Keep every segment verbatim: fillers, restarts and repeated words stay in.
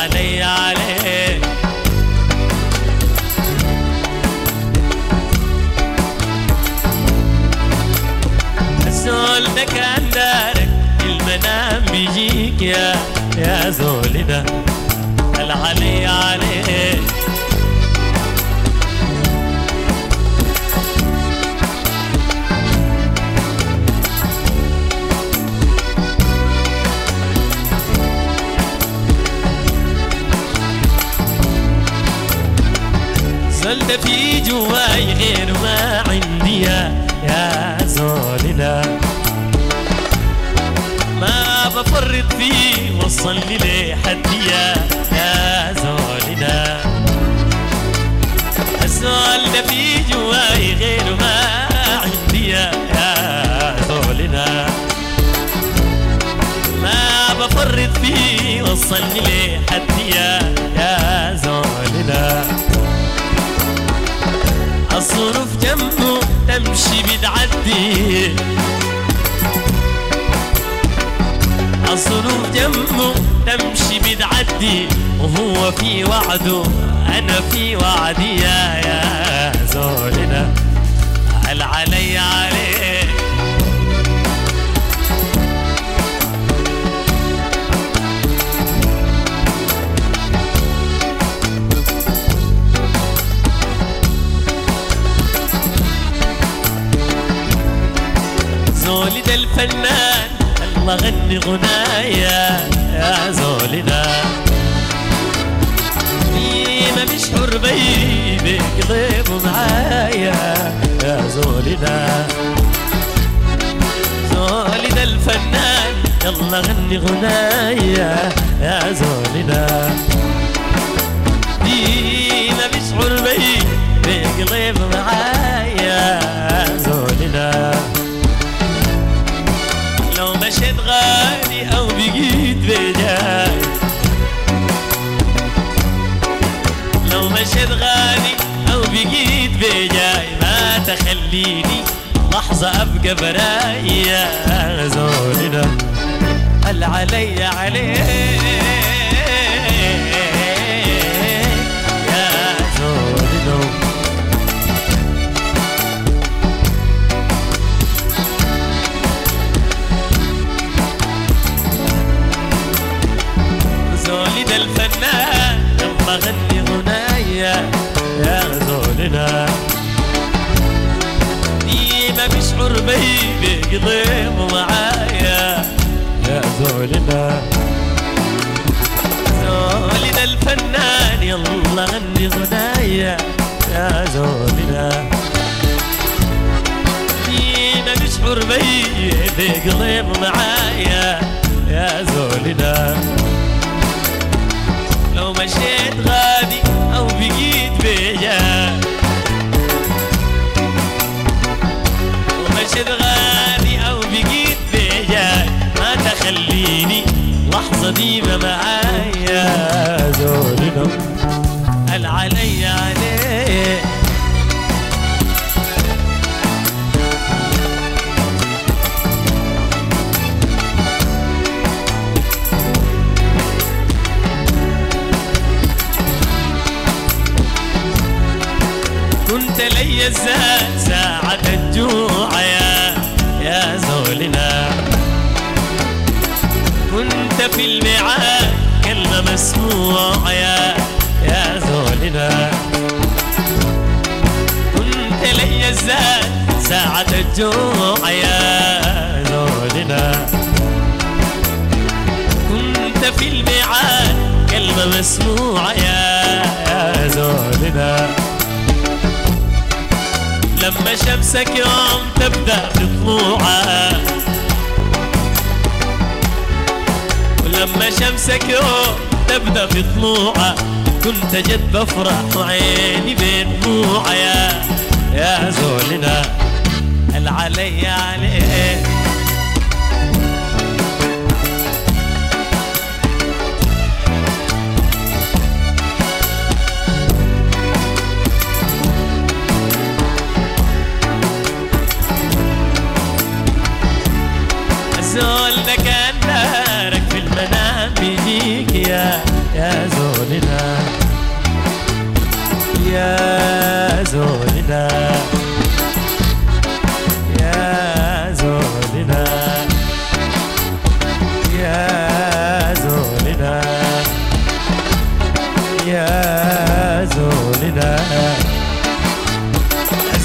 العلي عليك. الزول ده كان دارك المنام بيجيك يا يا زول ده العلي عليك. زول ده في جواي غير ما عندي يا يا زول ده ما بفرط فيه وصلني لحدي يا يا زول ده. الزول ده في جواي غير ما عندي يا يا زول ده ما بفرط فيه وصلني لحدي يا يا زول ده. الظروف جنبه تمشي بتعدي، الظروف جنبه تمشي بتعدي، وهو في وعده أنا في وعدي يا يا زولنا العلي عليك. زولي ده الفنان الله غني غنايا يا زولنا ما بيشعر بي بيقضيبه معايا يا زولنا. زولي ده الفنان يلا غني غنايا يا زولنا ما بيشعر بي بيقضيبه معايا يا زولنا. لو مشيت غالي او بقيت بجاي، لو مشيت غالي او بقيت بجاي ما تخليني لحظة ابقى براي يا زولنا العلي عليك يا زولنا. زولي ده الفنان يلا غني غنايا يا زولنا ديما بيشعر بي بيقضيبه معايا يا زولنا. زولي ده الفنان يلا غني غنايا يا زولنا ديما بيشعر بي بيقضيبه معايا يا زولنا. لو مشيت غادي او بقيت بجاي، لو مشيت غادي او بقيت بجاي ما تخليني لحظة ديما معايا زولنا العلي عليك. كنت لي الزاد ساعة الجوع يا يا زولنا، كنت في الميعاد كلمة مسموعة يا يا زولنا. كنت لي الزاد ساعة الجوع يا زولنا، كنت في الميعاد كلمة مسموعة يا يا زولنا. لما شمسك يوم تبدأ بطلوعها، ولما شمسك يوم تبدأ بطلوعها كنت جد بفرح وعيني بين دموعها يا يا زولنا العلي عليك. الزول ده كان دارك في المنام بيجيك يا يا زول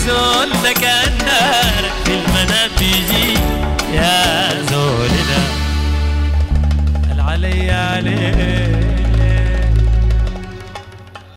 زولنا كان نارك في المنام بيجي يا زولنا العلي عليك